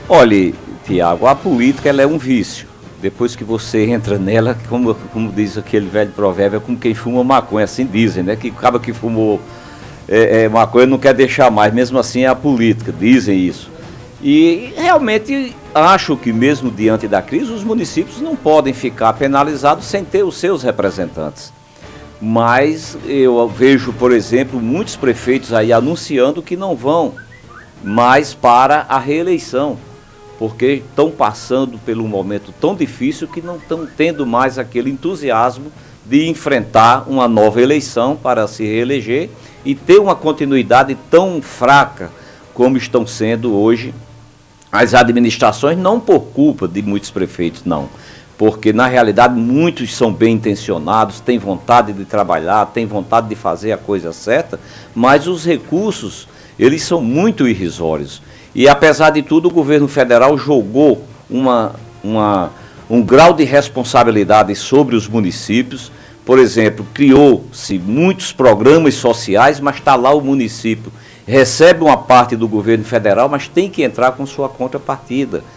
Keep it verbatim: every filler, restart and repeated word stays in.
Olha, Tiago, a política ela é um vício. Depois que você entra nela, como, como diz aquele velho provérbio, é como quem fuma maconha, assim dizem, né? Que acaba que fumou é, é, maconha não quer deixar mais, mesmo assim é a política, dizem isso. E realmente acho que mesmo diante da crise, os municípios não podem ficar penalizados sem ter os seus representantes. Mas eu vejo, por exemplo, muitos prefeitos aí anunciando que não vão mais para a reeleição, porque estão passando por um momento tão difícil que não estão tendo mais aquele entusiasmo de enfrentar uma nova eleição para se reeleger e ter uma continuidade tão fraca como estão sendo hoje as administrações, não por culpa de muitos prefeitos, não. Porque, na realidade, muitos são bem intencionados, têm vontade de trabalhar, têm vontade de fazer a coisa certa, mas os recursos, eles são muito irrisórios. E, apesar de tudo, o governo federal jogou uma, uma, um grau de responsabilidade sobre os municípios. Por exemplo, criou-se muitos programas sociais, mas está lá o município, recebe uma parte do governo federal, mas tem que entrar com sua contrapartida.